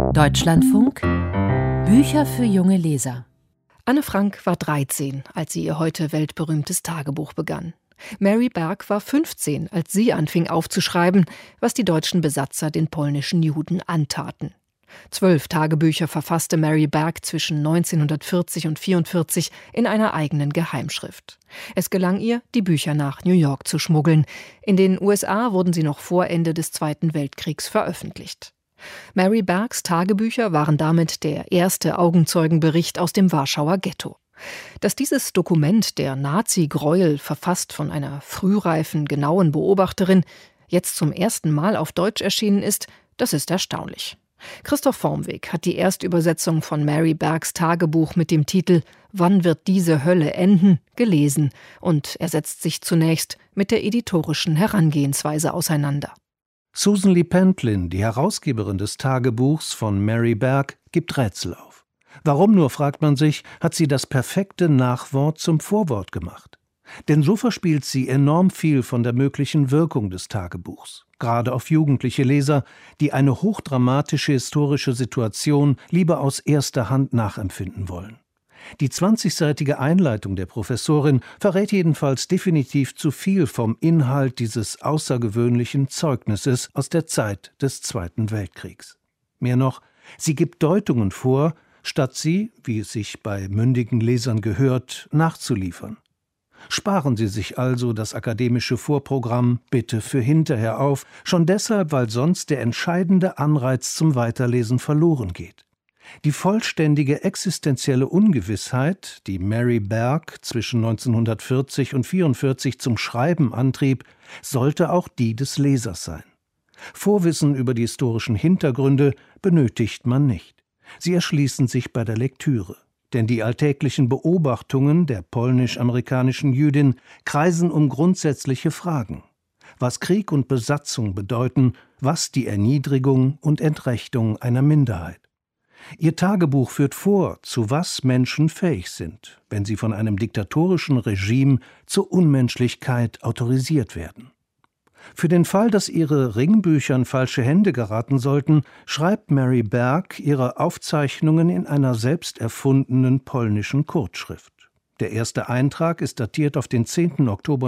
Deutschlandfunk Bücher für junge Leser. Anne Frank war 13, als sie ihr heute weltberühmtes Tagebuch begann. Mary Berg war 15, als sie anfing aufzuschreiben, was die deutschen Besatzer den polnischen Juden antaten. 12 Tagebücher verfasste Mary Berg zwischen 1940 und 1944 in einer eigenen Geheimschrift. Es gelang ihr, die Bücher nach New York zu schmuggeln. In den USA wurden sie noch vor Ende des Zweiten Weltkriegs veröffentlicht. Mary Bergs Tagebücher waren damit der erste Augenzeugenbericht aus dem Warschauer Ghetto. Dass dieses Dokument der Nazi-Gräuel, verfasst von einer frühreifen, genauen Beobachterin, jetzt zum ersten Mal auf Deutsch erschienen ist, das ist erstaunlich. Christoph Vormweg hat die Erstübersetzung von Mary Bergs Tagebuch mit dem Titel »Wann wird diese Hölle enden?« gelesen und er setzt sich zunächst mit der editorischen Herangehensweise auseinander. Susan Lee Pendlin, die Herausgeberin des Tagebuchs von Mary Berg, gibt Rätsel auf. Warum nur, fragt man sich, hat sie das perfekte Nachwort zum Vorwort gemacht? Denn so verspielt sie enorm viel von der möglichen Wirkung des Tagebuchs, gerade auf jugendliche Leser, die eine hochdramatische historische Situation lieber aus erster Hand nachempfinden wollen. Die 20-seitige Einleitung der Professorin verrät jedenfalls definitiv zu viel vom Inhalt dieses außergewöhnlichen Zeugnisses aus der Zeit des Zweiten Weltkriegs. Mehr noch, sie gibt Deutungen vor, statt sie, wie es sich bei mündigen Lesern gehört, nachzuliefern. Sparen Sie sich also das akademische Vorprogramm bitte für hinterher auf, schon deshalb, weil sonst der entscheidende Anreiz zum Weiterlesen verloren geht. Die vollständige existenzielle Ungewissheit, die Mary Berg zwischen 1940 und 1944 zum Schreiben antrieb, sollte auch die des Lesers sein. Vorwissen über die historischen Hintergründe benötigt man nicht. Sie erschließen sich bei der Lektüre. Denn die alltäglichen Beobachtungen der polnisch-amerikanischen Jüdin kreisen um grundsätzliche Fragen. Was Krieg und Besatzung bedeuten, was die Erniedrigung und Entrechtung einer Minderheit. Ihr Tagebuch führt vor, zu was Menschen fähig sind, wenn sie von einem diktatorischen Regime zur Unmenschlichkeit autorisiert werden. Für den Fall, dass ihre Ringbücher in falsche Hände geraten sollten, schreibt Mary Berg ihre Aufzeichnungen in einer selbst erfundenen polnischen Kurzschrift. Der erste Eintrag ist datiert auf den 10. Oktober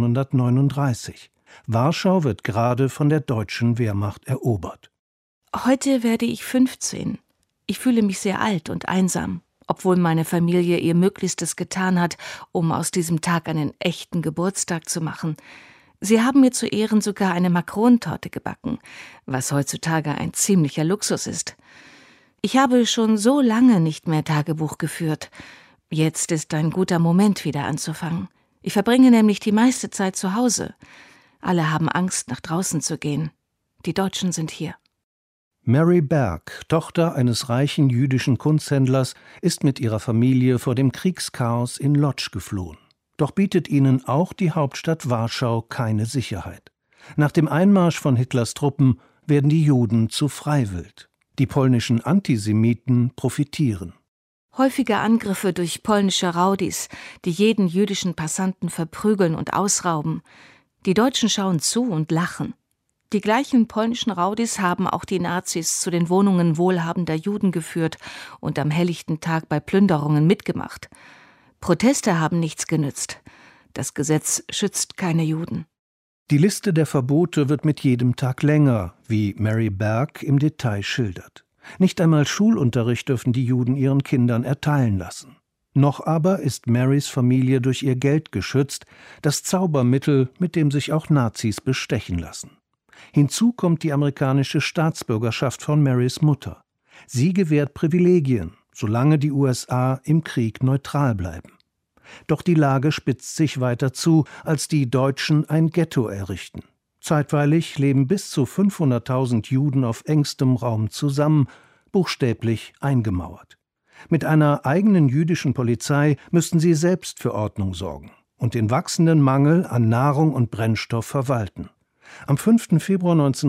1939. Warschau wird gerade von der deutschen Wehrmacht erobert. Heute werde ich 15. Ich fühle mich sehr alt und einsam, obwohl meine Familie ihr Möglichstes getan hat, um aus diesem Tag einen echten Geburtstag zu machen. Sie haben mir zu Ehren sogar eine Makronentorte gebacken, was heutzutage ein ziemlicher Luxus ist. Ich habe schon so lange nicht mehr Tagebuch geführt. Jetzt ist ein guter Moment, wieder anzufangen. Ich verbringe nämlich die meiste Zeit zu Hause. Alle haben Angst, nach draußen zu gehen. Die Deutschen sind hier. Mary Berg, Tochter eines reichen jüdischen Kunsthändlers, ist mit ihrer Familie vor dem Kriegschaos in Łódź geflohen. Doch bietet ihnen auch die Hauptstadt Warschau keine Sicherheit. Nach dem Einmarsch von Hitlers Truppen werden die Juden zu Freiwild. Die polnischen Antisemiten profitieren. Häufige Angriffe durch polnische Raudis, die jeden jüdischen Passanten verprügeln und ausrauben. Die Deutschen schauen zu und lachen. Die gleichen polnischen Raudis haben auch die Nazis zu den Wohnungen wohlhabender Juden geführt und am helllichten Tag bei Plünderungen mitgemacht. Proteste haben nichts genützt. Das Gesetz schützt keine Juden. Die Liste der Verbote wird mit jedem Tag länger, wie Mary Berg im Detail schildert. Nicht einmal Schulunterricht dürfen die Juden ihren Kindern erteilen lassen. Noch aber ist Marys Familie durch ihr Geld geschützt, das Zaubermittel, mit dem sich auch Nazis bestechen lassen. Hinzu kommt die amerikanische Staatsbürgerschaft von Marys Mutter. Sie gewährt Privilegien, solange die USA im Krieg neutral bleiben. Doch die Lage spitzt sich weiter zu, als die Deutschen ein Ghetto errichten. Zeitweilig leben bis zu 500.000 Juden auf engstem Raum zusammen, buchstäblich eingemauert. Mit einer eigenen jüdischen Polizei müssten sie selbst für Ordnung sorgen und den wachsenden Mangel an Nahrung und Brennstoff verwalten. Am 5. Februar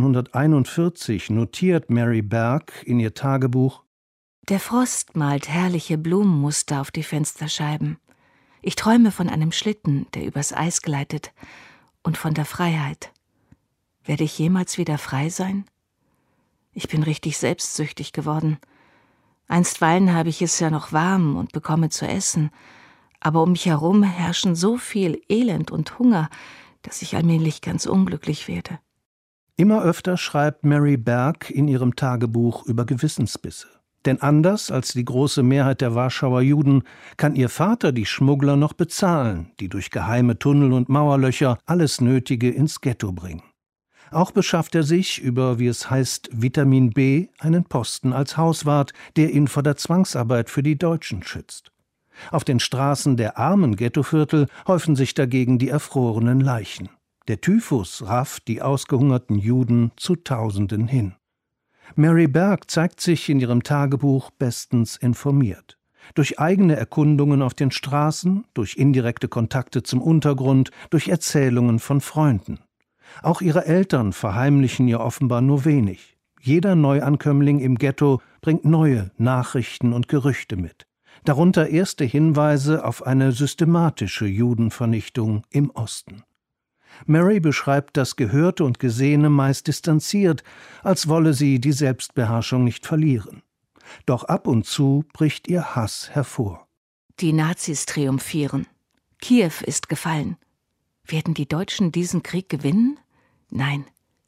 1941 notiert Mary Berg in ihr Tagebuch: Der Frost malt herrliche Blumenmuster auf die Fensterscheiben. Ich träume von einem Schlitten, der übers Eis gleitet, und von der Freiheit. Werde ich jemals wieder frei sein? Ich bin richtig selbstsüchtig geworden. Einstweilen habe ich es ja noch warm und bekomme zu essen, aber um mich herum herrschen so viel Elend und Hunger, dass ich allmählich ganz unglücklich werde. Immer öfter schreibt Mary Berg in ihrem Tagebuch über Gewissensbisse. Denn anders als die große Mehrheit der Warschauer Juden kann ihr Vater die Schmuggler noch bezahlen, die durch geheime Tunnel und Mauerlöcher alles Nötige ins Ghetto bringen. Auch beschafft er sich über, wie es heißt, Vitamin B einen Posten als Hauswart, der ihn vor der Zwangsarbeit für die Deutschen schützt. Auf den Straßen der armen Ghettoviertel häufen sich dagegen die erfrorenen Leichen. Der Typhus rafft die ausgehungerten Juden zu Tausenden hin. Mary Berg zeigt sich in ihrem Tagebuch bestens informiert. Durch eigene Erkundungen auf den Straßen, durch indirekte Kontakte zum Untergrund, durch Erzählungen von Freunden. Auch ihre Eltern verheimlichen ihr offenbar nur wenig. Jeder Neuankömmling im Ghetto bringt neue Nachrichten und Gerüchte mit. Darunter erste Hinweise auf eine systematische Judenvernichtung im Osten. Mary beschreibt das Gehörte und Gesehene meist distanziert, als wolle sie die Selbstbeherrschung nicht verlieren. Doch ab und zu bricht ihr Hass hervor. Die Nazis triumphieren. Kiew ist gefallen. Werden die Deutschen diesen Krieg gewinnen? Nein.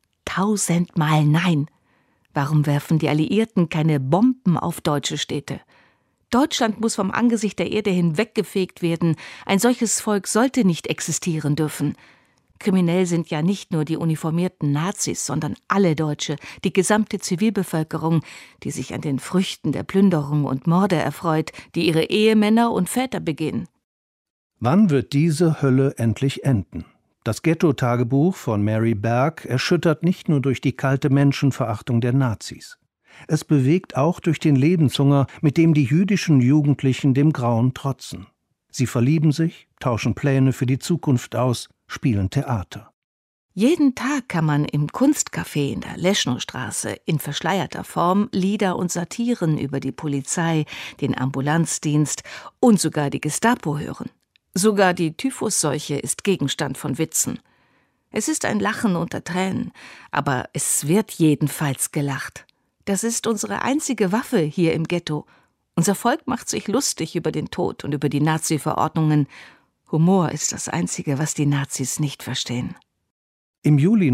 1000-mal nein. Warum werfen die Alliierten keine Bomben auf deutsche Städte? Deutschland muss vom Angesicht der Erde hinweggefegt werden. Ein solches Volk sollte nicht existieren dürfen. Kriminell sind ja nicht nur die uniformierten Nazis, sondern alle Deutsche, die gesamte Zivilbevölkerung, die sich an den Früchten der Plünderung und Morde erfreut, die ihre Ehemänner und Väter begehen. Wann wird diese Hölle endlich enden? Das Ghetto-Tagebuch von Mary Berg erschüttert nicht nur durch die kalte Menschenverachtung der Nazis. Es bewegt auch durch den Lebenshunger, mit dem die jüdischen Jugendlichen dem Grauen trotzen. Sie verlieben sich, tauschen Pläne für die Zukunft aus, spielen Theater. Jeden Tag kann man im Kunstcafé in der Leschnowstraße in verschleierter Form Lieder und Satiren über die Polizei, den Ambulanzdienst und sogar die Gestapo hören. Sogar die Typhusseuche ist Gegenstand von Witzen. Es ist ein Lachen unter Tränen, aber es wird jedenfalls gelacht. Das ist unsere einzige Waffe hier im Ghetto. Unser Volk macht sich lustig über den Tod und über die Nazi-Verordnungen. Humor ist das Einzige, was die Nazis nicht verstehen. Im Juli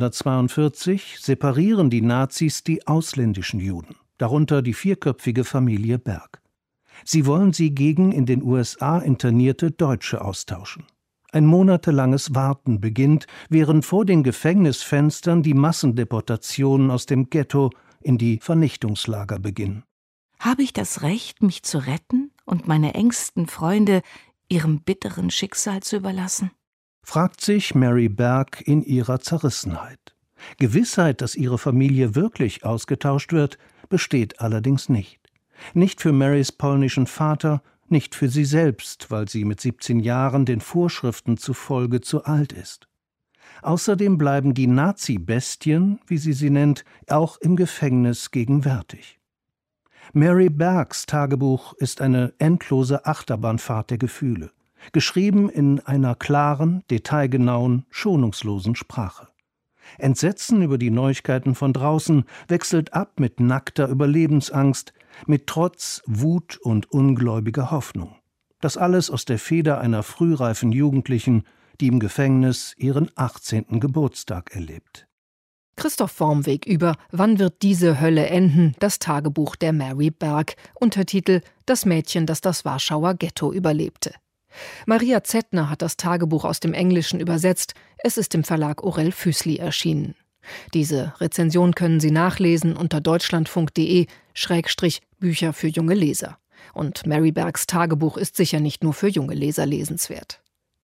1942 separieren die Nazis die ausländischen Juden, darunter die vierköpfige Familie Berg. Sie wollen sie gegen in den USA internierte Deutsche austauschen. Ein monatelanges Warten beginnt, während vor den Gefängnisfenstern die Massendeportationen aus dem Ghetto in die Vernichtungslager beginnen. Habe ich das Recht, mich zu retten und meine engsten Freunde ihrem bitteren Schicksal zu überlassen? Fragt sich Mary Berg in ihrer Zerrissenheit. Gewissheit, dass ihre Familie wirklich ausgetauscht wird, besteht allerdings nicht. Nicht für Marys polnischen Vater, nicht für sie selbst, weil sie mit 17 Jahren den Vorschriften zufolge zu alt ist. Außerdem bleiben die Nazi-Bestien, wie sie nennt, auch im Gefängnis gegenwärtig. Mary Bergs Tagebuch ist eine endlose Achterbahnfahrt der Gefühle, geschrieben in einer klaren, detailgenauen, schonungslosen Sprache. Entsetzen über die Neuigkeiten von draußen wechselt ab mit nackter Überlebensangst, mit Trotz, Wut und ungläubiger Hoffnung. Das alles aus der Feder einer frühreifen Jugendlichen, die im Gefängnis ihren 18. Geburtstag erlebt. Christoph Wormweg über »Wann wird diese Hölle enden?« Das Tagebuch der Mary Berg, Untertitel »Das Mädchen, das das Warschauer Ghetto überlebte«. Maria Zettner hat das Tagebuch aus dem Englischen übersetzt. Es ist im Verlag Orell Füßli erschienen. Diese Rezension können Sie nachlesen unter deutschlandfunk.de/Bücher für junge Leser. Und Mary Bergs Tagebuch ist sicher nicht nur für junge Leser lesenswert.